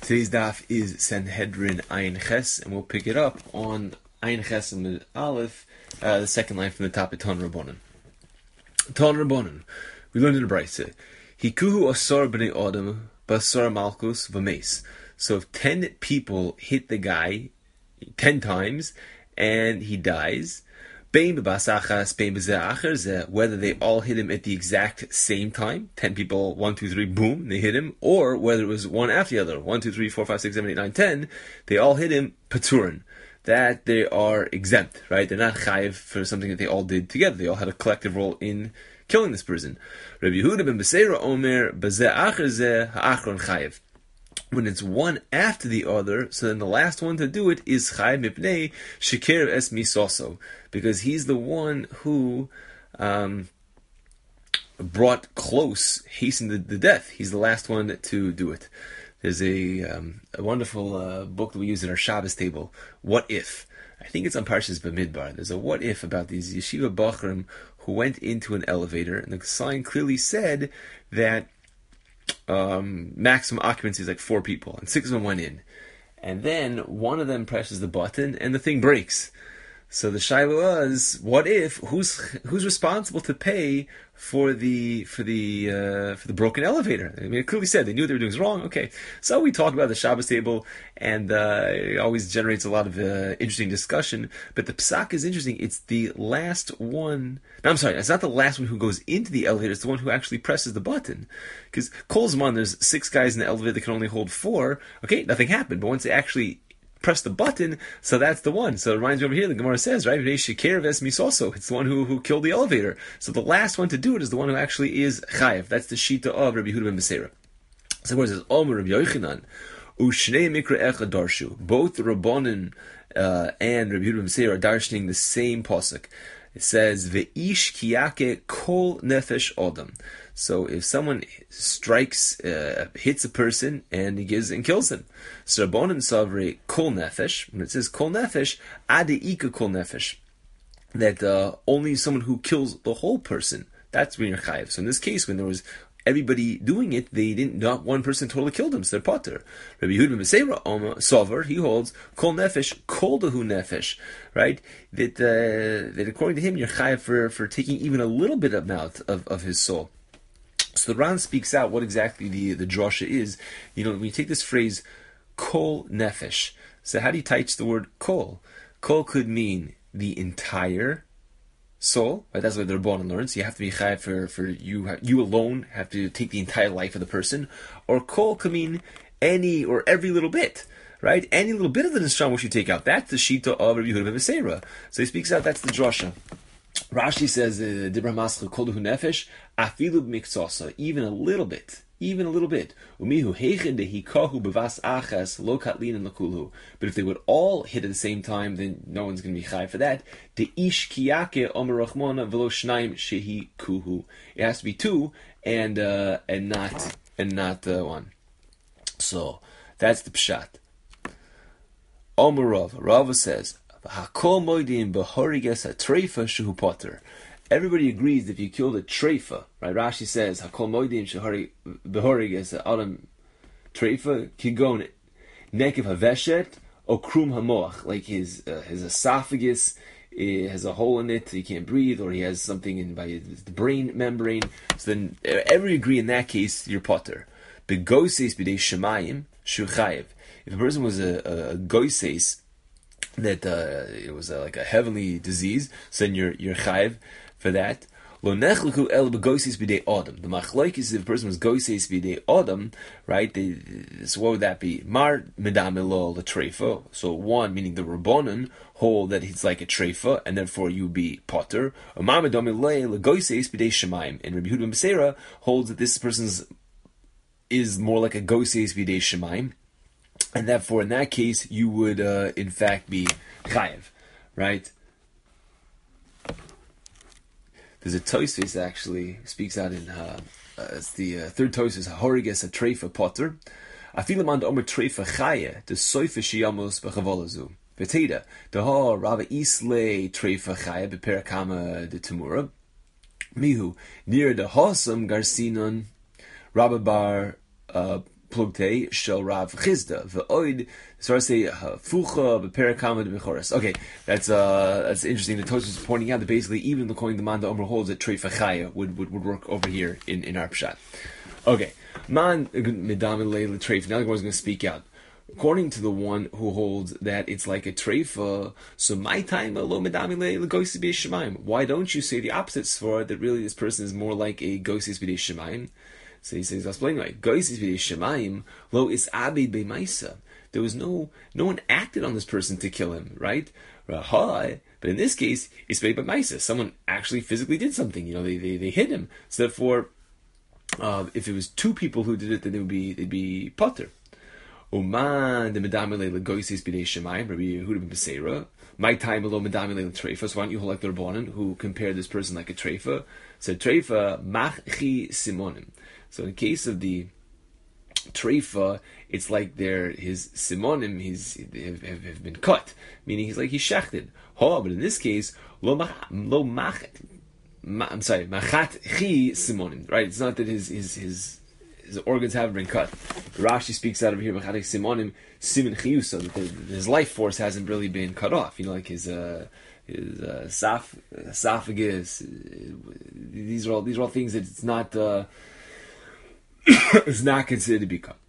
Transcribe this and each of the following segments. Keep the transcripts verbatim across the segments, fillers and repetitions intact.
Today's daf is Sanhedrin Ayin Ches, and we'll pick it up on Ayin Ches and Aleph, uh, the second line from the top of Ton Rabbonon. Ton Rabbonon, we learned in the Brayse, Hikuhu asar b'nei Adam basar malchus v'meis. So if ten people hit the guy ten times and he dies, whether they all hit him at the exact same time, ten people, one, two, three, boom, they hit him, or whether it was one after the other, one, two, three, four, five, six, seven, eight, nine, ten, they all hit him, paturin, that they are exempt, right? They're not chayiv for something that they all did together. They all had a collective role in killing this person. Rabbi Yehuda ben Beseira omer, bazeh acher zeh ha'achron chayiv. When it's one after the other, so then the last one to do it is Chayiv Mipnei Shekir Es Misoso, because he's the one who um, brought close, hastened the, the death. He's the last one to do it. There's a, um, a wonderful uh, book that we use in our Shabbos table, What If? I think it's on Parshas Bamidbar. There's a what if about these yeshiva bachrim who went into an elevator, and the sign clearly said that Um, maximum occupancy is like four people, and six of them went in, and then one of them presses the button and the thing breaks. So the shaila was, what if who's who's responsible to pay for the for the uh, for the broken elevator? I mean, it clearly said they knew what they were doing was wrong. Okay, so we talk about the Shabbos table, and uh, it always generates a lot of uh, interesting discussion. But the psak is interesting. It's the last one. No, I'm sorry, it's not the last one who goes into the elevator. It's the one who actually presses the button. Because Kolzman, there's six guys in the elevator that can only hold four. Okay, nothing happened. But once they actually press the button, so that's the one. So it reminds me over here, the Gemara says, right, Shekir Ves Misoso, it's the one who, who killed the elevator. So the last one to do it is the one who actually is Chayev. That's the Shita of Rabbi Yehuda ben Beseira. So where it says, Omer Rabbi Yochanan, Ushnei Mikra Echa Darshu. Both Rabbanan uh, and Rabbi Yehuda ben Beseira are darshaning the same pasuk. It says, Ve'ish kiyake kol nefesh odam. So if someone strikes, uh, hits a person, and he gives and kills him. So Rabbanan savre kol nefesh. When it says kol nefesh, adeika kol nefesh. That uh, only someone who kills the whole person, that's when you're chayiv. So in this case, when there was everybody doing it, they didn't, not one person totally killed him, so they're potter. Rabbi Yehuda ben Beseira, Sover, he holds, kol nefesh, kol dehu nefesh, right? That, uh, that according to him, you're chayiv for, for taking even a little bit of mouth of, of his soul. So the Ran speaks out what exactly the, the drasha is. You know, when you take this phrase, kol nefesh, so how do you teach the word kol? Kol could mean the entire soul, right? That's what the Rabbanan learns. You have to be chayav for, for you, you alone have to take the entire life of the person. Or kol could mean any or every little bit, right? Any little bit of the neshama which you take out. That's the shita of Rabbi Yehuda ben Beseira. So he speaks out, that's the drasha. Rashi says, Dibra Mascha kol dehu nefesh, afilu b'miktsasa, even a little bit. Even a little bit. Umihu heichen dehikahu bevas achas lo katlin and lakulhu. But if they would all hit at the same time, then no one's going to be chai for that. De ish kiyake omer rachmona velo shnaim shehi kuhu. It has to be two and uh, and not and not uh, one. So that's the pshat. Omer Rav. Rav says, Hakol moedim behoriges hatreifa shehu potter. Everybody agrees that if you killed a treifa, right? Rashi says, Hakol moedim shehori behoriges adam treifa kigon nekev haveshet or krum hamoach, like his uh, his esophagus it has a hole in it, he can't breathe, or he has something in by his brain membrane. So then, everybody agree in that case, you're potter. Begoses b'dei shemayim shu chayev. If a person was a, a, a goises, that uh, it was a, like a heavenly disease, so then you're you're chayiv for that. Lo nechluku el begoises b'dei adam. The machloikis is if a person was goises b'dei adam, right? They, so what would that be? Mar medamelo l'treifa. So one meaning the rabbanon hold that it's like a treifa, and therefore you would be potter. Or mar medamelo l'goises b'dei shemaim. And Rabbi Yehuda ben Beseira holds that this person's is more like a goises b'dei shemaim. And therefore, in that case, you would, uh, in fact, be chayev, right? There's a Tosfos that actually speaks out in, uh, uh, it's the uh, third Tosfos, Horiges a treifa potter. Afilamand omer treifa chaye, the soifa shiyamos b'chavolazu. V'teida, the ha rava isle treifa chaye b'perakama de temura. Mihu, near the hosam garcinon, rabba bar, uh, plugtei shel Rav Chizda v'oid. So I say fucha b'perakama b'choras. Okay, that's uh that's interesting. The Tosfos is pointing out that basically even the Kohen Demanda Omer holds that treifa chaya would, would would work over here in in our pshat. Okay, man medam leila treifa. Now the Gemara is going to speak out. According to the one who holds that it's like a treifa, so my time lo medam leila goyis b'dei shemaim. Why don't you say the opposite for that? Really, this person is more like a goyis b'dei shemaim. So he says, explain right. Goyis b'dei shemaim lo is abed b'maisa. There was no, no one acted on this person to kill him, right? But in this case, it's by Maisa. Someone actually physically did something. You know, they they, they hit him. So therefore, uh, if it was two people who did it, then it would be they'd be potter. Uman the medamile legoisis b'dei shemayim Rabbi Yehuda ben Beseira. My time below medamile treifa. So why don't you hold like the Rabbanan who compared this person like a treifa? Said treifa machchi simonim. So in the case of the treifa, it's like they're his simonim, his have, have, have been cut, meaning he's like he's shechted. Oh, but in this case, lo mach, lo mach, ma, I'm sorry, machat chi simonim. Right? It's not that his his his his organs haven't been cut. Rashi speaks out over here machat simonim simin chiyusa, that his life force hasn't really been cut off. You know, like his uh, his uh, soph, esophagus. These are all these are all things that it's not. Uh, is not considered to be cut.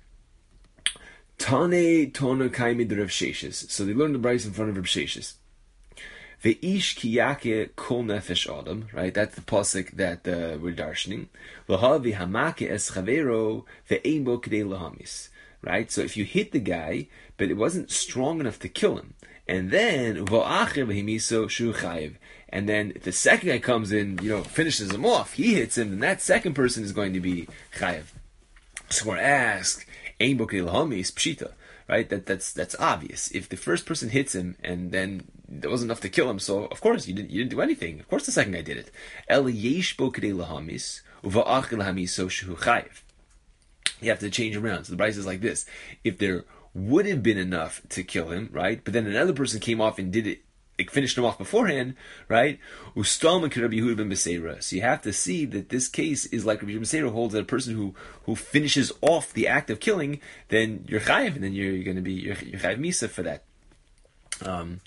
Tane Tona Kaimid Rav Sheshes. So they learned the Bryce in front of Rav Sheshes. Ve'ish kiyake kol nefesh adam. Right, that's the pasuk that uh, we're darshaning. Lahavi hamake es chavero ve'ein bo k'dei lahamis. Right, so if you hit the guy, but it wasn't strong enough to kill him, and then va'acher v'himiso shu chayiv. And then if the second guy comes in, you know, finishes him off, he hits him, then that second person is going to be chayiv. So we're asked, Ein bo k'dei lahamis pshita, right? That that's that's obvious. If the first person hits him and then there wasn't enough to kill him, so of course you didn't you didn't do anything. Of course the second guy did it. El yesh bo k'dei lahamis uva'ach lahamis so shehu chayiv. You have to change around. So the Bryce is like this: if there would have been enough to kill him, right? But then another person came off and did it. It finished him off beforehand, right? Ustam and Rabbi Yehuda ben Beseira. So you have to see that this case is like Rabbi Yehuda ben Beseira holds that a person who, who finishes off the act of killing, then you're chayiv, and then you're, you're going to be you're, you're chayiv misa for that. Um,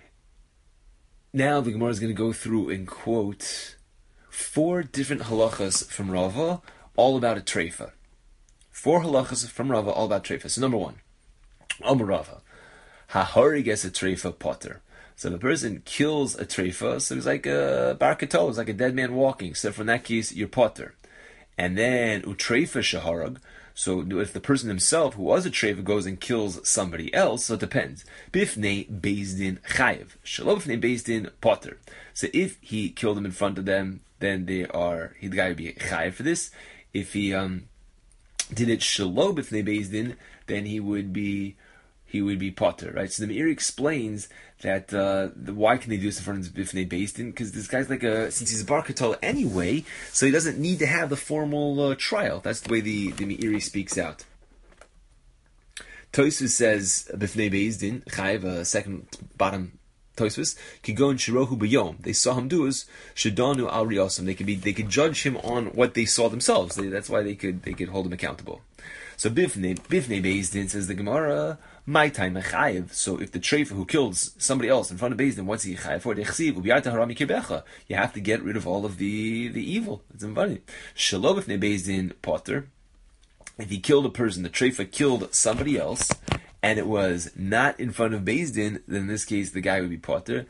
now the Gemara is going to go through and quote four different halachas from Rava, all about a treifa. Four halachas from Rava, all about treifa. So number one, Amar Rava, hahari gets a treifa potter. So if a person kills a treifa, so it's like a barkatol, it's like a dead man walking. So from that case, you're potter. And then utreifa shaharag. So if the person himself, who was a treifa, goes and kills somebody else, so it depends. Bifnei bezdin chayiv. Shalom bifnei bezdin potter. So if he killed them in front of them, then they are he the guy would be chayiv for this. If he um did it shalom bifnei bezdin, then he would be he would be potter, right? So the Meiri explains that uh, the, why can they do this in front of Bifnei Beis Din? Because this guy's like a, since he's a bar katal anyway, so he doesn't need to have the formal uh, trial. That's the way the, the Meiri speaks out. Tosfos says Bifnei Beis Din, Chayiv, uh, second bottom Tosfos, Kigon Shirohu B'yom. They saw him do is Shadanu Al Riyosam. They could be, they could judge him on what they saw themselves. They, that's why they could they could hold him accountable. So Bifnei Bifnei Beis Din, says the Gemara, my time a chayiv. So if the treifa who kills somebody else in front of Beis Din, what's he chayiv for? You have to get rid of all of the the evil. It's invalid. Shalom if Beis Din potter. If he killed a person, the treifa killed somebody else, and it was not in front of Beis Din, then in this case the guy would be potter.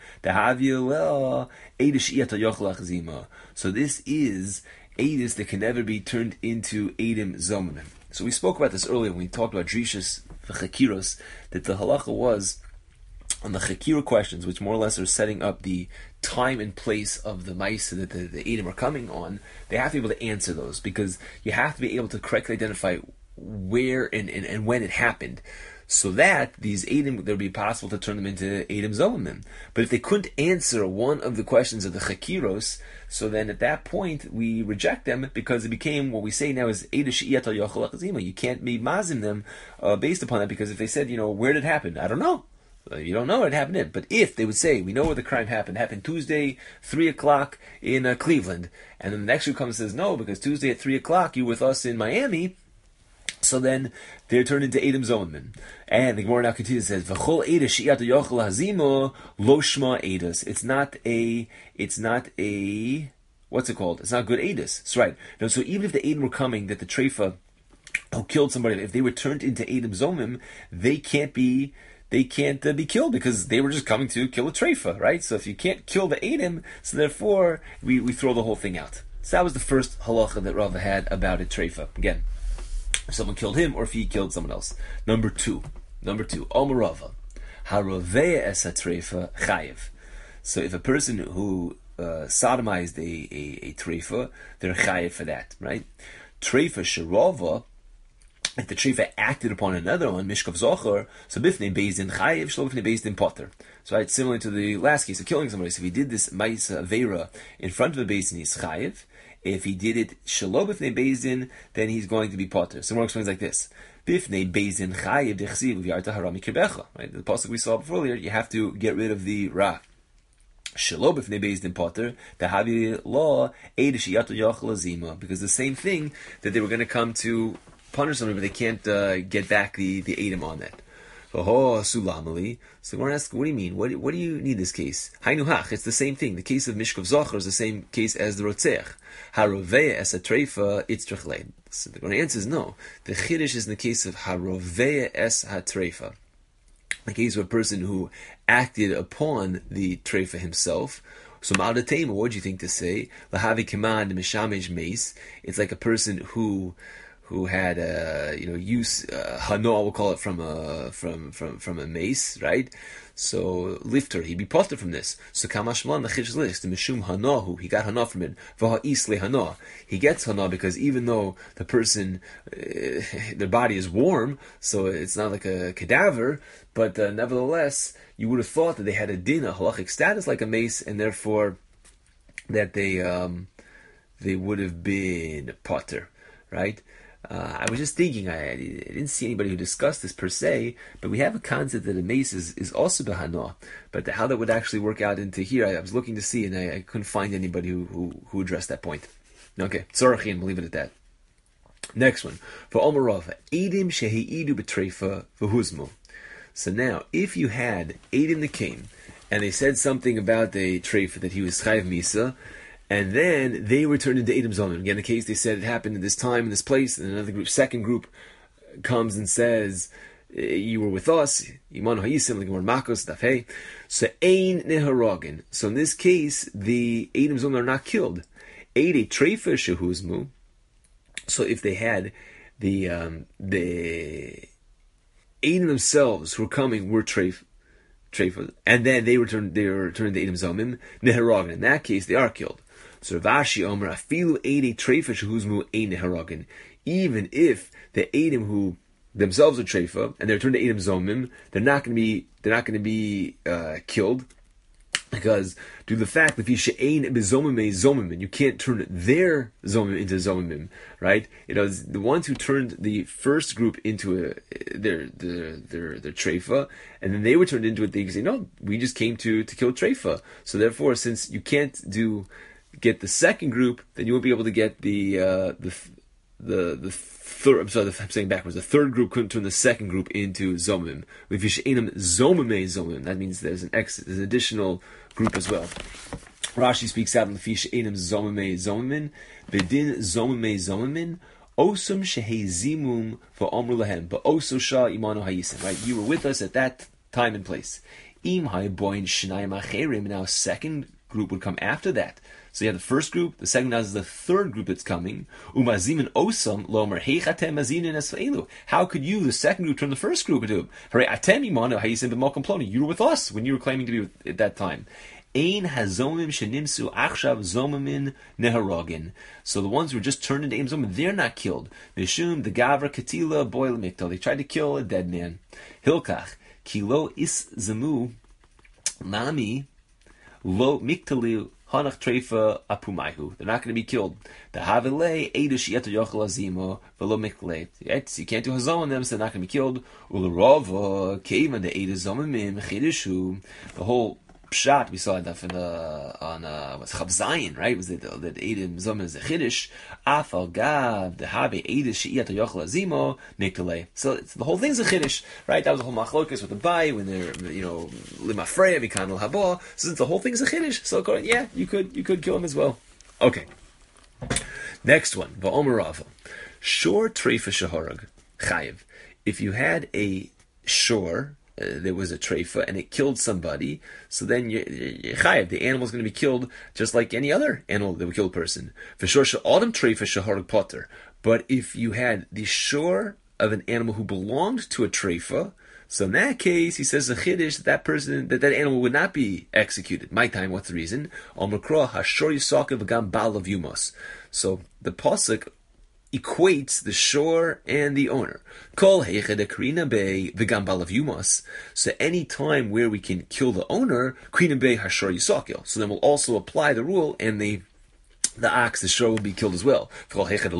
So this is edus that can never be turned into edim zomim. So we spoke about this earlier when we talked about drishas v'chakiros, that the halacha was on the chakira questions, which more or less are setting up the time and place of the ma'isa that the, the edim are coming on. They have to be able to answer those, because you have to be able to correctly identify where and, and, and when it happened, so that these edim, there would be possible to turn them into edim zomim. But if they couldn't answer one of the questions of the chakiros, so then at that point we reject them, because it became what we say now is edim she'iyat al yochel achazima. You can't be mazim them uh, based upon that, because if they said, you know, where did it happen? I don't know. You don't know where it happened in. But if they would say, we know where the crime happened, it happened Tuesday, three o'clock in uh, Cleveland, and then the next one comes and says, no, because Tuesday at three o'clock you were with us in Miami, So then they're turned into Edom Zomim. And the Gemara now continues and says, V'chol Edus she'iyatu yochel hazimo lo shma Edus. It's not a, it's not a, what's it called? It's not good Edus. That's right. No, so even if the Edom were coming, that the Treifa who killed somebody, if they were turned into Edom Zomim, they can't be, they can't uh, be killed because they were just coming to kill a Treifa, right? So if you can't kill the Edom, so therefore we, we throw the whole thing out. So that was the first halacha that Rava had about a Treifa. Again, if someone killed him or if he killed someone else. Number two. Number two. Omer Rava. Haroveya es ha-treifa chayiv. So if a person who uh, sodomized a, a, a treifa, they're chayiv for that, right? Treifa sherova, if the treifa acted upon another one, mishkav zocher, so bifnei bezdin chayiv, shlo bifnei bezdin potter. So right, similar to the last case of killing somebody. So if he did this ma'isa avera in front of a bezdin, he's chayiv. If he did it shelo b'fnei bezdin, then he's going to be potter. So more explains like this: b'fnei bezdin chayiv dechsiv v'yarta harami kirbecha. Right, the pasuk we saw before earlier, you have to get rid of the ra. Shelo b'fnei bezdin potter tahavi law eidish yato yachal azima, because the same thing that they were going to come to punish somebody, but they can't uh, get back the the edom on that. Oh, sulamali. So we're asking, what do you mean? What, what do you need this case? Hainu hach, it's the same thing. The case of Mishkav Zocher is the same case as the Rotzech. Haroveya es ha-treifa itzrich lein. So the answer is no. The Chiddush is in the case of Haroveya es ha-treifa. The case of a person who acted upon the treifa himself. So Ma'adatema, what do you think to say? Lahavi Keman Mishamesh Mace. It's like a person who who had a, you know, use uh, hano, we'll call it, from a from from from a mace, right? So lifter, he'd be potter from this. So kamashman the chish list the mishum hanahu, he got hana from it. Vaha isle hana, he gets hana because even though the person uh, their body is warm, so it's not like a cadaver, but uh, nevertheless you would have thought that they had a din, a halachic status like a mace, and therefore that they um, they would have been potter, right? Uh, I was just thinking, I, I didn't see anybody who discussed this per se, but we have a concept that a mace is, is also behana. But how that would actually work out into here, I, I was looking to see, and I, I couldn't find anybody who, who, who addressed that point. Okay, tzorachin, we'll leave it at that. Next one. For Omer Rava, Edim sheheidu betreifa v'huzmu. So now, if you had Edim that came, and they said something about the treifa, that he was chayiv misa, and then they were turned into Edom Zomim. Again, the case they said it happened in this time, in this place, and another group, second group, comes and says, you were with us, Imanu Hayisim, like more Makos, Dafei. So, Ein Neharogin. So in this case, the Edom Zomim are not killed. Eide Treifa Shehuzmu. So if they had the, um, the Edom themselves who were coming were Treifa, Treifa, and then they were turned, they were turned into Edom Zomim, Neharogin. In that case, they are killed. So Ravashi Omer Afilu Eidei Treifa Shehuzmu Ein Neharogin. Even if the Edom who themselves are Treifa and they're turned to Edom Zomim, they're not going to be they're not going to be uh, killed, because due to the fact that she'ein bezomim zomim, you can't turn their zomim into zomim, right? You know, the ones who turned the first group into a, their their their their treifa, and then they were turned into it. They can say, no, we just came to to kill treifa. So therefore, since you can't do get the second group, then you won't be able to get the uh, the the the third. I'm sorry, I'm saying backwards. The third group couldn't turn the second group into zomim. That means there's an ex, there's an additional group as well. Rashi speaks out in the fish enum zomime zomimin bedin zomime zomimin osum shehezimum for amru lahem but oso shah imanu hayisim. Right, you were with us at that time and place. Im hayboin shnayim acherim. Now, second group would come after that. So you have the first group, the second now is the third group that's coming. Umazimin osam lomer heichatem mazinin esfeilu. How could you, the second group, turn the first group into? Hooray, atem imanu hayisim b'malkom ploni. You were with us when you were claiming to be with, at that time. Ein hazomim shenimsu achshav zomimin neharogin. So the ones who were just turned into Ein zomim, they're not killed. Mishum the gavra katila boil mikto. They tried to kill a dead man. Hilkach kilo is zamu nami lo miktali. Hanach treifa apumayhu. They're not going to be killed. The havilei eidush yeto yochel azimo velo mikle. You can't do hazon on them, so they're not going to be killed. Ularova kevan the eidu zomimim chidushu. The whole pshat we saw that from the on uh was Chav Zayin, right? Was it that Eidim Zomer is a Chiddush? Afal Gav the Habe Eidim Sheiyat Yochel Azimo Niktale. So it's, the whole thing's a Chiddush, right? That was the whole machlokas with the Bai when they're you know Limafreya Mikan al Haba. So since the whole thing's a Chiddush, so yeah, you could you could kill him as well. Okay. Next one, Va'omer Rava. Shor Treifa Shahorag Chayiv. If you had a shore, uh, there was a treifa and it killed somebody, so then you, you chayiv, the animal is going to be killed just like any other animal that would kill a person. For sure, autumn treifa shahorag potter. But if you had the shore of an animal who belonged to a treifa, so in that case, he says the chiddush that that person, that that animal would not be executed. My time, what's the reason? Omikra hashor yisaka v'gam bal of yumos. So the pasuk equates the shore and the owner. Kol heichad krina bei v'gam bal of yumos. So any time where we can kill the owner, krina bei hashor yisakil. So then we'll also apply the rule, and the the ox, the shore, will be killed as well. But in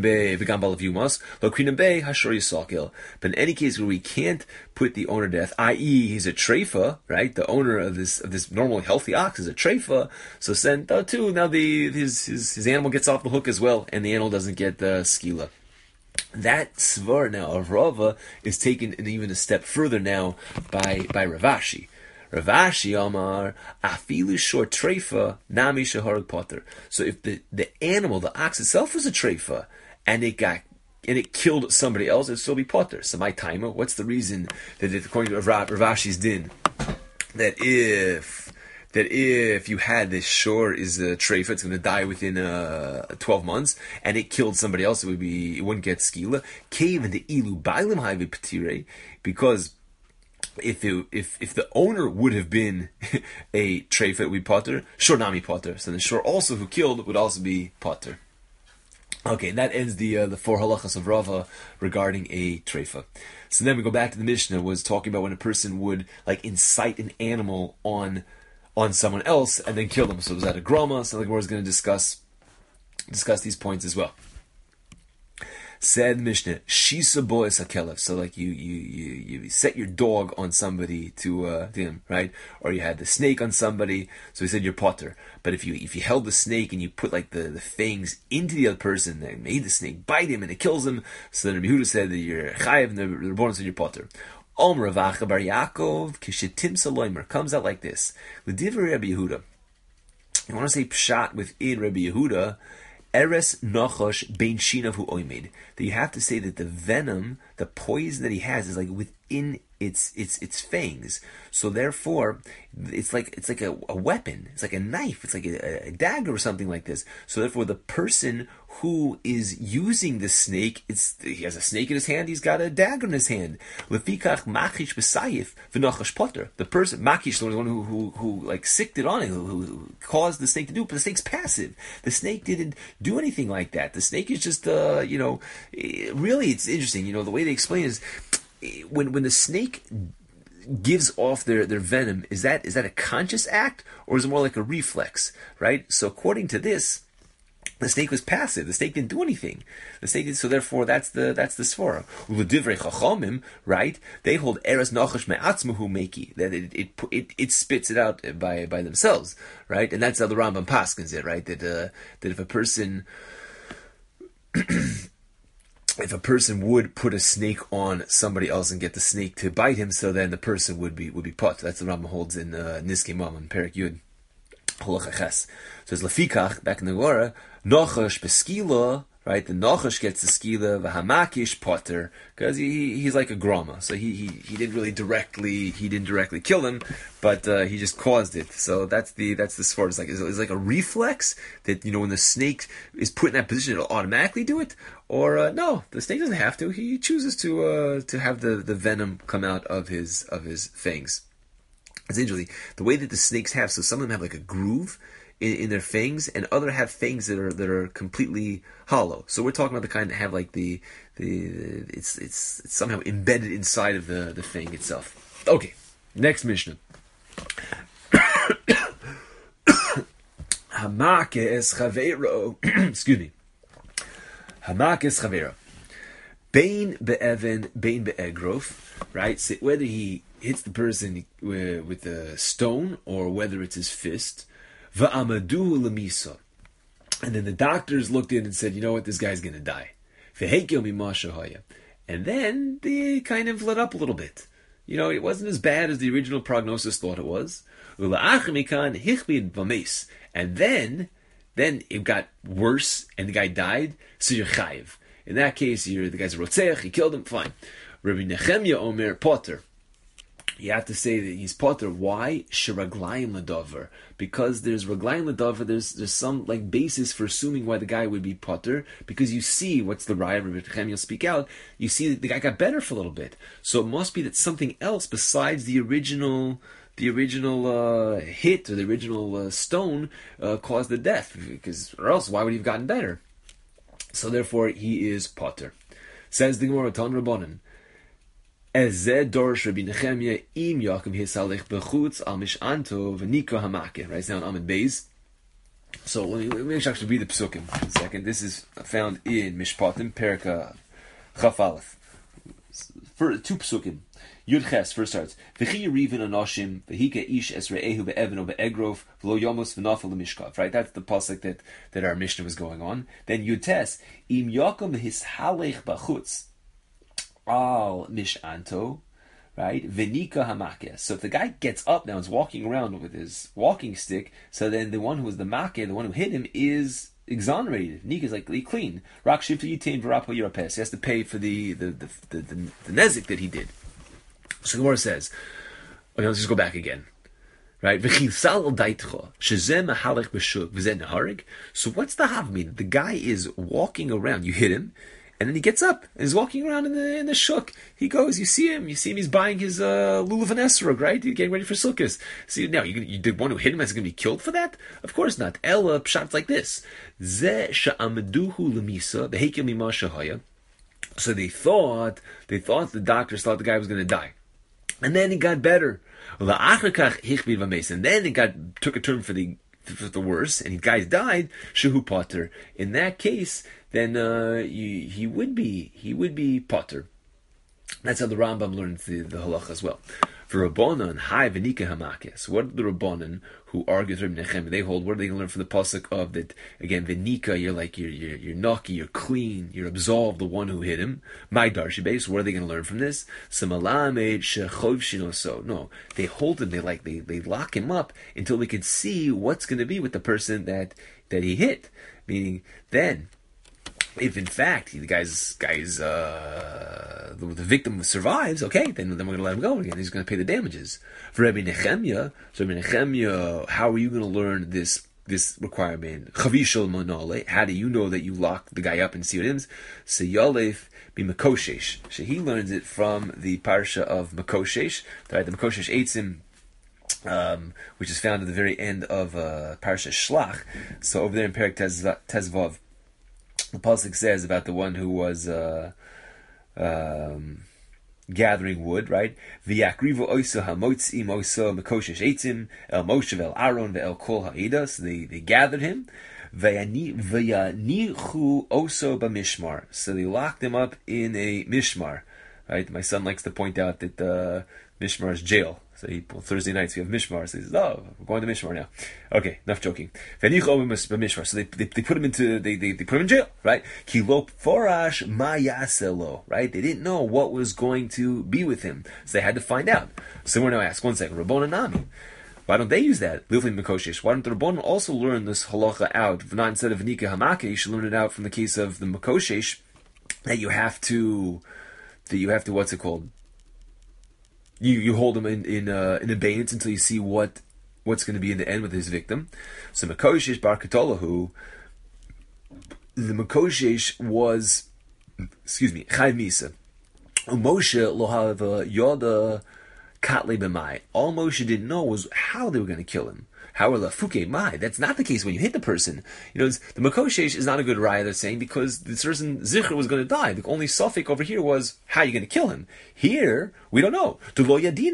any case where we can't put the owner to death, that is he's a treifa, right? The owner of this of this normally healthy ox is a treifa. So then uh, too, now the his, his his animal gets off the hook as well, and the animal doesn't get the uh, skila. That svar now of Rava is taken even a step further now by by Ravashi. Ravashi Amar Afilu short treifa nami shahorag potter. So if the, the animal, the ox itself, was a treifa and it got and it killed somebody else, it'd still be potter. So my timer, what's the reason that it, according to Rav, Ravashi's din, that if that if you had this shore is a treifa, it's going to die within uh, twelve months, and it killed somebody else, it would be it wouldn't get skila. Cave in the ilu bailim haive petire, because If it, if if the owner would have been a treifa, it would be potter. Shor nami potter. So the shor also who killed would also be potter. Okay, and that ends the uh, the four halachas of Rava regarding a treifa. So then we go back to the Mishnah, was talking about when a person would like incite an animal on on someone else and then kill them. So was that a grama? So the Gemara is going to discuss discuss these points as well. Said Mishnah, Shisa bois hakelev. So like you, you, you, you set your dog on somebody to, uh, to him, right? Or you had the snake on somebody, so he said you're potter. But if you if you held the snake and you put like the, the fangs into the other person, that made the snake bite him and it kills him, so then Rabbi Yehuda said that you're chayiv, and the Rebbeinu said you're potter. Om Ravacha bar Yaakov kishetim saloimer comes out like this. L'divrei Rabbi Yehuda. You want to say pshat within Rabbi Yehuda. Eres nochosh bein shinav hu oimed. That you have to say that the venom, the poison that he has, is like within its its its fangs. So therefore, it's like it's like a, a weapon. It's like a knife. It's like a, a dagger or something like this. So therefore, the person who is using the snake, it's he has a snake in his hand. He's got a dagger in his hand. Lefikach machish b'sayif v'nochash potter. The person machish, the one who who who like sicked it on it, who, who caused the snake to do it. But the snake's passive. The snake didn't do anything like that. The snake is just uh you know really it's interesting. You know the way they explain is when when the snake gives off their, their venom, is that is that a conscious act or is it more like a reflex, right? So according to this, the snake was passive. The snake didn't do anything. The snake did, so therefore that's the that's the svara. U'ledivrei chachamim, right? They hold eres nachash me'atzmahu meki, that it it, it it spits it out by by themselves, right? And that's how the Rambam paskins it, right? That uh, that if a person if a person would put a snake on somebody else and get the snake to bite him, so then the person would be would be put. That's the Rambam holds in uh, Niskei Mamon, Perek Yud, Halacha Ches. So it's Lefikach, back in the Gemara, Nochash beskila, right? The Nochash gets the skila, v'hamakish potter, because he he's like a grama. So he, he he didn't really directly he didn't directly kill him, but uh, he just caused it. So that's the that's the sort. It's like it's like a reflex that, you know, when the snake is put in that position, it'll automatically do it. Or uh, no, the snake doesn't have to. He chooses to uh, to have the, the venom come out of his of his fangs. It's interesting the way that the snakes have. So some of them have like a groove in, in their fangs, and other have fangs that are that are completely hollow. So we're talking about the kind that have like the the it's it's, it's somehow embedded inside of the, the fang itself. Okay, next Mishnah. Hamakes chavero. Excuse me. Hamakes chavera. Bain be'even, bain be'egrof, right? So whether he hits the person with a stone or whether it's his fist. Va'amadu lemisa. And then the doctors looked in and said, you know what, this guy's going to die. And then they kind of let up a little bit. You know, it wasn't as bad as the original prognosis thought it was. And then, then it got worse and the guy died, so you're chayiv. In that case, you're, the guy's a rotzeach, he killed him, fine. Rabbi Nechemya Omer Potter. You have to say that he's potter. Why? Shiraglayim ledover. Because there's raglayim ledover, there's there's some like basis for assuming why the guy would be potter. Because you see, what's the raya? Rabbi Nechemya will speak out. You see that the guy got better for a little bit. So it must be that something else besides the original, the original uh, hit or the original uh, stone uh, caused the death. Because or else, why would he have gotten better? So therefore, he is potter. Says the Gemara Tan Rabbanan. Ezeh dorish Rabbi Nechemya im Yaakov hisalech bechutz al mishanto v'nika hamake. Right, it's now in Amud Beis. So let me, let me actually read the psukim for a second. This is found in Mishpatim, Perika Chaf Aleph. For two psukim. Yud Ches first starts. V'chi yirivin anoshim v'hika ish esre'ehu be'evan o be'egrof v'lo yomos v'nafel l'mishkav. Right, that's the pasuk that, that our Mishnah was going on. Then Yud Tes im Yaakov hishalech bachutz al mishanto, right? Venika hamakeh. So if the guy gets up now and is walking around with his walking stick, so then the one who was the makeh, the one who hit him, is exonerated. Nika is like clean. Rak shivta yitain v'rapo yirapes. He has to pay for the the the the, the, the nezik that he did. So the Gemara says, okay, let's just go back again. Right? So what's the hav mean? The guy is walking around. You hit him. And then he gets up and is walking around in the in the shuk. He goes, you see him, you see him, he's buying his uh, lulav and esrog, right? He's getting ready for sukkahs. See, now, you, you, the one who hit him is going to be killed for that? Of course not. Ella pshat's like this. Ze sha'amaduhu lemisa, behekim mima shahaya. So they thought, they thought the doctors thought the guy was going to die. And then he got better. And then it got took a turn for the for the worse, and the guy died. Shehu potter. In that case, then uh, you, he would be he would be potter. That's how the Rambam learns the, the halacha as well. For Rabbanan, Hai V'nika Hamakes. What are the Rabbanan who argue with Rabbi Nechemya? They hold, what are they going to learn from the pasuk of that? Again, V'nika, you're like, you're, you're, you're naki, you're clean, you're absolved, the one who hit him. My Darshi base, what are they going to learn from this? Samalamed Shechov Shinoso. No, they hold him, they like, they, they lock him up until they can see what's going to be with the person that, that he hit. Meaning, then, if in fact the guy's guy's uh, the, the victim survives, okay, then then we're going to let him go again. He's going to pay the damages. For Rabbi Nechemya, so Rabbi Nechemya, how are you going to learn this this requirement? Chavishol monole. How do you know that you lock the guy up and see what it is? Seyalef b'makoshesh. So he learns it from the parsha of Makoshesh. Right, the Makoshesh Eitzim. Um, which is found at the very end of uh, Parsha Shlach. So over there in Perek Tezvav, the pasuk says about the one who was uh, um, gathering wood, right? V'yakrivu oisa hamotzim oisa mekoshesh eitzim el Moshe vel Aaron ve'el kol ha'ida. So they, they gathered him. V'yanichu oso b'mishmar. So they locked him up in a mishmar. Right? My son likes to point out that uh, mishmar is jail. So he, well, Thursday nights we have Mishmar. So he says, "Oh, we're going to Mishmar now." Okay, enough joking. So they, they they put him into they, they they put him in jail, right? Kilop forash mayaselo, right? They didn't know what was going to be with him, so they had to find out. So we're now ask one second, Rabbona Nami. Why don't they use that? Livli Makoshesh. Why don't the Rabbona also learn this halacha out? Not instead of V'nika Hamake, you should learn it out from the case of the Makoshesh that you have to that you have to what's it called? You you hold him in in, uh, in abeyance until you see what what's going to be in the end with his victim. So Makoshesh Bar Katolahu, the Makoshesh was, excuse me, Chayv Misa. Moshe Lohava Yoda Katle B'mai. All Moshe didn't know was how they were going to kill him. However, fuke mai, that's not the case when you hit the person. You know, the makoshesh is not a good raya, they're saying, because the person zikr was going to die. The only suffix over here was how are you going to kill him. Here, we don't know. Here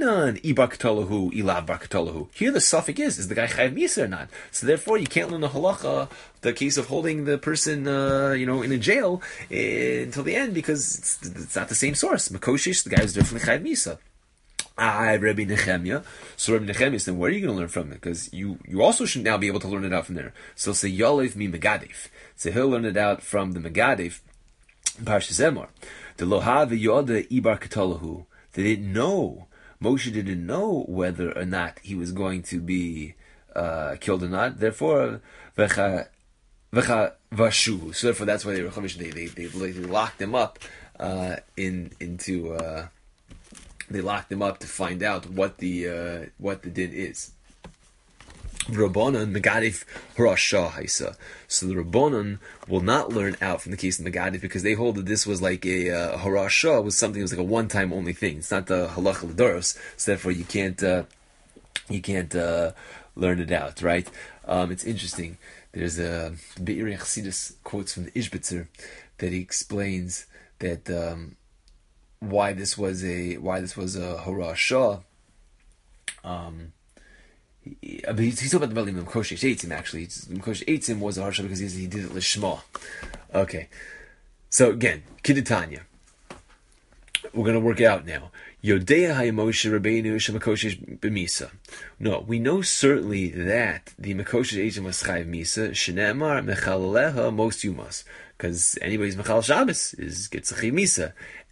the suffix is, is the guy chayav misa or not? So therefore, you can't learn the halacha, the case of holding the person, uh, you know, in a jail uh, until the end, because it's, it's not the same source. Makoshish, the guy is definitely chayav misa. I Rabbi Nechemia. So Rabbi Nechemia, then where are you going to learn from it? Because you, you also should now be able to learn it out from there. So say Yolev mi Megadef. So he'll learn it out from the Megadef. Parshas Emor. The Loha v'yoda ibar katolahu. They didn't know. Moshe didn't know whether or not he was going to be uh, killed or not. Therefore, v'cha v'cha vashu. So therefore, that's why they were they they they, they locked him up uh, in into. Uh, They locked him up to find out what the uh, what the din is. Rabbanan Megadif Harashah Haisa. So the Rabbanan will not learn out from the case of Megadif because they hold that this was like a uh, Harashah was something that was like a one time only thing. It's not the Halacha L'Doros, so therefore you can't uh, you can't uh, learn it out, right? Um, it's interesting. There's a Be'eri Chassidus quotes from the Ishbitzer that he explains that. Um, Why this was a why this was a harashah? Um, he, but he's, he's talking about the Melim Mekoshesh Eitzim. Actually, Mekoshesh Eitzim was a harashah because he, he did it lishma. Okay, so again, Kidditanya. We're going to work it out now. Yodea hayamoshe Rabbeinu shemekoshesh b'misa. No, we know certainly that the Mekoshesh Eitzim was chayav misa. Shenemar mechalaleha most yumas. Because anybody's Mechal Shabbos is gets a Misa.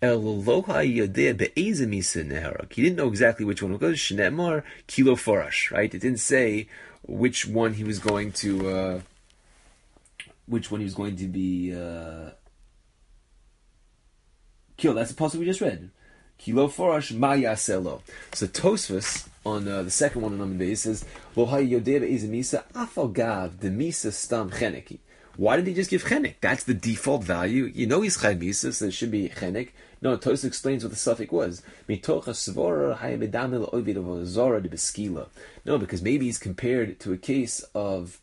He didn't know exactly which one it was. Shne'emar Kilo Forash, right? It didn't say which one he was going to, uh, which one he was going to be uh, killed. That's the passage we just read. Kilo Forash Ma Yaselo. So Tosfos on uh, the second one on Amud Beis says Lo Hayodeh Be'ezeh Misa Afal Gav De Misa Stam Cheneki. Why did he just give chenek? That's the default value. You know he's chayav misa, so it should be chenek. No, Tosfos explains what the suffix was. No, because maybe he's compared to a case of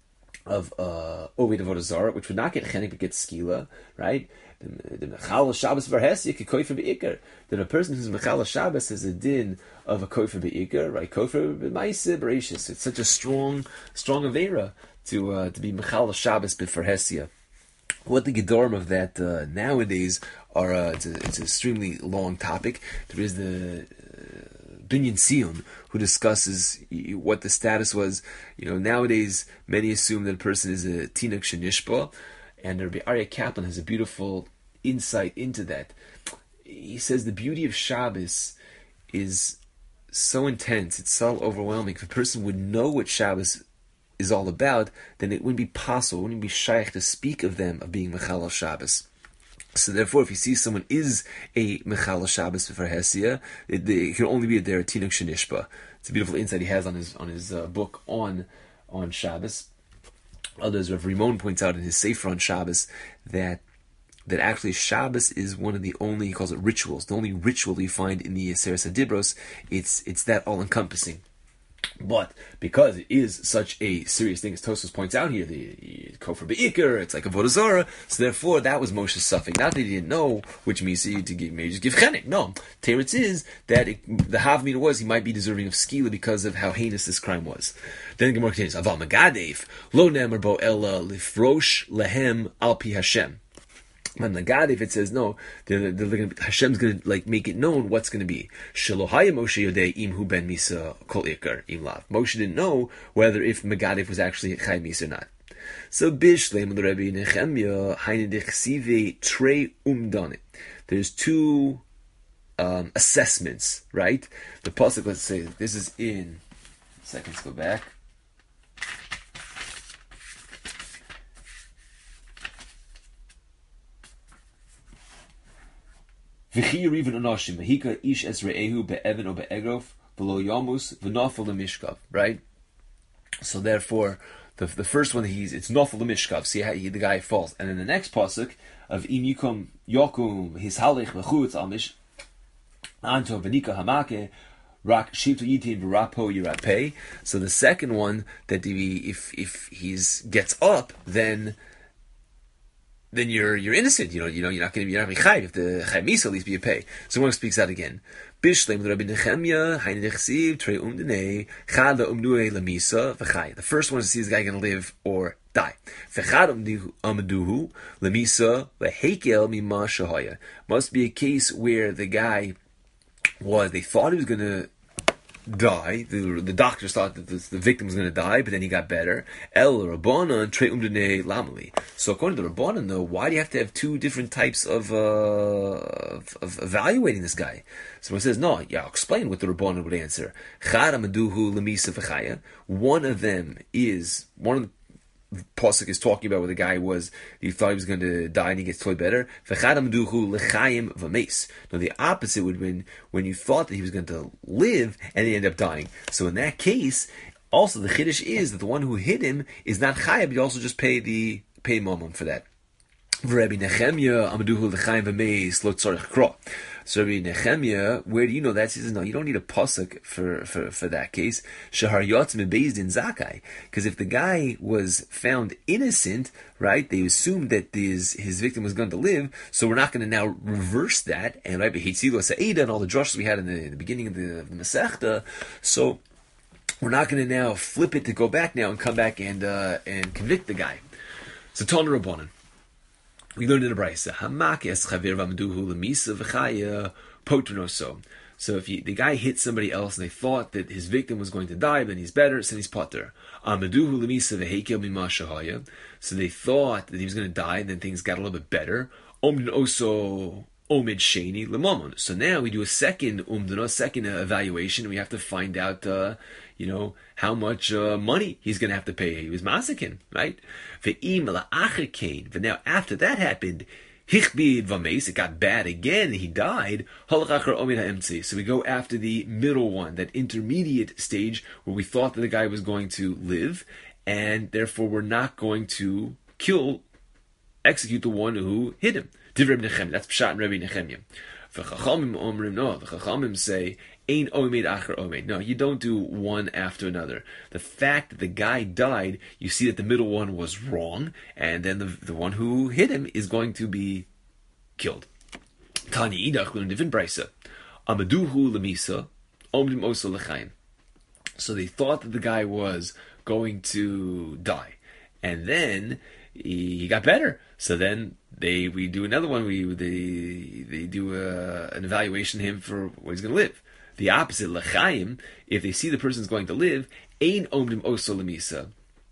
of uh, ovid avodah zara, which would not get chenek but get skila, right? The mechal Shabbos v'haresi could koifer beikar. Then a person who's mechal Shabbos has a din of a koifer beikar, right? Koifer b'maisa b'reishis. It's such a strong, strong avera to uh, to be mechal Shabbos b'farhesia. What the gedorim of that uh, nowadays are, uh, it's, a, it's an extremely long topic. There is the uh, Binyan Sion who discusses what the status was. You know, nowadays many assume that a person is a tinuk shenishba, and Rabbi Aryeh Kaplan has a beautiful insight into that. He says the beauty of Shabbos is so intense, it's so overwhelming. If a person would know what Shabbos is all about, then it wouldn't be possible, it wouldn't be shaykh to speak of them of being Mechal Shabbos. So therefore, if you see someone is a Mechal Shabbos for Hesia, it, it can only be a there Tinuk Shenishba. It's a beautiful insight he has on his on his uh, book on on Shabbos. Others, Rav Rimon points out in his Sefer on Shabbos that that actually Shabbos is one of the only, he calls it rituals, the only ritual you find in the Aseret Adibros. It's it's that all encompassing. But because it is such a serious thing, as Tosfos points out here, the Kofer Be'ikr, it's like a Avodah Zarah, so therefore that was Moshe's suffix. Not that he didn't know which Misa to give, maybe just give Chenek. No. Teretz is that it, the Havmina was he might be deserving of Skila because of how heinous this crime was. Then the Gemara continues, Aval Megadev, Lo Nemer Bo Ella Lifrosh Lehem Al Pi Hashem. When the God, if it says no, they're, they're gonna, Hashem's going to like make it known what's going to be. Shalohaya Moshe Yodei Imhu Ben Misa Kol Ikar Imlav. Moshe didn't know whether if Megadif was actually Chai Misa or not. So Bishleim the Rebbe Nechemia Hainedich Sive Trey Umdane. There's two um, assessments, right? The pasuk, let's say this is in. Seconds go back. V'chi even anoshim v'hika ish es re'ehu be'evan o be'egrof v'lo yamus v'nafel l'mishkav. Right. So therefore, the the first one he's it's nafel l'mishkav. See how he, the guy falls, and then the next pasuk of im yikum yakum his halich v'chutz amish anto v'nika hamake Rak shivto yitin v'rapo yirapeh. So the second one, that the, if if he's gets up, then then you're you're innocent. You know, you know, you're not going to be you're not going to be chayiv. If the chayiv misa, at least be a pay. So one speaks out again. Bishlem Rabbi Nechemya Hayin Nechsiv Trei Umdene Chad Umnue Lamisa V'Chay. The first one is to see is the guy going to live or die. V'Chad Umduhu Lamisa V'Hekel Mima Shahaya. Must be a case where the guy was they thought he was going to die. The, the doctors thought that this, the victim was going to die, but then he got better. El Rabbanan Trei Umdene Lamali. So according to the Rabbanan, though, why do you have to have two different types of, uh, of, of evaluating this guy? Someone says, no, yeah, I'll explain what the Rabbanan would answer. Chad Amaduhu Lamisa V'Chaya. One of them is, one of the Pasuk is talking about where the guy was, he thought he was going to die and he gets totally better. Now the opposite would be when you thought that he was going to live and he ended up dying. So in that case, also the chiddush is that the one who hit him is not chayav, but you also just pay the pay momum for that. Rabbi Nechemya Amaduhu L'Chaim V'Meis Lo Tzarich Kro. So Rabbi Nechemya, where do you know that? He says, no, you don't need a pasuk for, for, for that case. Shahar Yotz Mebeis Din Zakai. Because if the guy was found innocent, right, they assumed that his, his victim was going to live, so we're not going to now reverse that, and right, Behitzilo Sa'ida and all the drushes we had in the, in the beginning of the, of the Masechta, so we're not going to now flip it to go back now and come back and uh, and convict the guy. So Tana Rabbanan. We learned in the Brisa, Hamakes Chavir V'Amduhu L'Misa V'Chaya Potronoso. So if you, the guy hit somebody else and they thought that his victim was going to die, then he's better, so he's potter. Amaduhu L'Misa V'Hekel Mima Shahaya. So they thought that he was going to die, and then things got a little bit better. Omdin Oso Omid Sheni L'Mamon. So now we do a second Umdin, a second uh, evaluation, and we have to find out, uh, you know, how much uh, money he's going to have to pay. He was masakin, right? But now after that happened, it got bad again, he died. So we go after the middle one, that intermediate stage where we thought that the guy was going to live, and therefore we're not going to kill, execute the one who hit him. That's Pshat and Rabbi Nechemya. The Chachamim say, Ein omed acher omed. No, you don't do one after another. The fact that the guy died, you see that the middle one was wrong, and then the the one who hit him is going to be killed. Tani idach learned different brisa. Amaduhu lemisa, omdim oso lechaim. So they thought that the guy was going to die, and then he, he got better. So then they we do another one. We they they do a, an evaluation of him for what he's going to live. The opposite, l'chaim, if they see the person's going to live, ein omdim oso lemisa.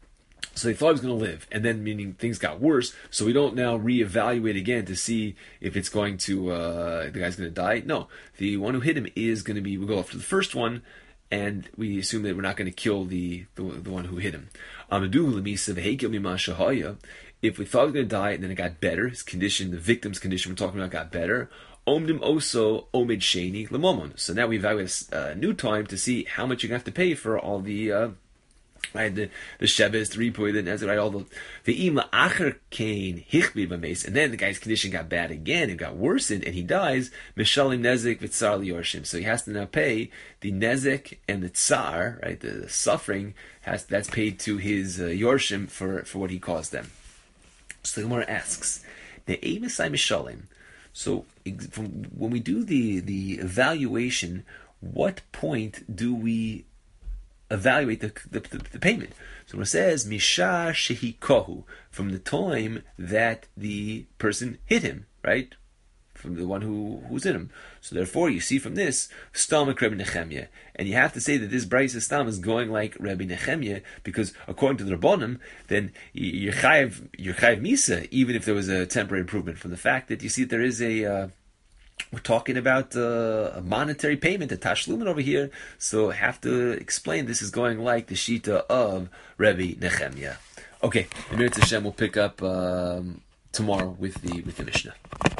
So they thought he was going to live, and then meaning things got worse, so we don't now reevaluate again to see if it's going to, uh, the guy's going to die. No, the one who hit him is going to be, we'll go after the first one, and we assume that we're not going to kill the, the, the one who hit him. Amaduhu lemisa v'hekel mima shahaya. If we thought he was going to die, and then it got better, his condition, the victim's condition we're talking about got better, Omdim oso omid sheni lemomon. So now we evaluate a uh, new time to see how much you're going to have to pay for all the, uh, right, the the Sheves, the Ripoy, the Nezir, right, all the the im la'acher kain hichbi b'meis, and then the guy's condition got bad again, it got worsened, and he dies. Mishalim nezik v'tzar liyorshim. So he has to now pay the nezik and the tsar, right, the, the suffering has that's paid to his uh, yorshim for for what he caused them. So the Gemara asks, the emisai mishalim. So from, when we do the, the evaluation, what point do we evaluate the, the, the, the payment? So it says, Misha Shehikohu, from the time that the person hit him, right? From the one who who's in him. So therefore, you see from this, Stamik Rabbi Nechemya. And you have to say that this Brisa Stam is going like Rabbi Nechemya, because according to the Rabbanim, then you're chayiv, you're chayiv Misa, even if there was a temporary improvement, from the fact that you see that there is a, uh, we're talking about uh, a monetary payment, a tashlumin over here, so have to explain this is going like the Shita of Rabbi Nechemya. Okay, Emir Tashem will pick up um, tomorrow with the with the Mishnah.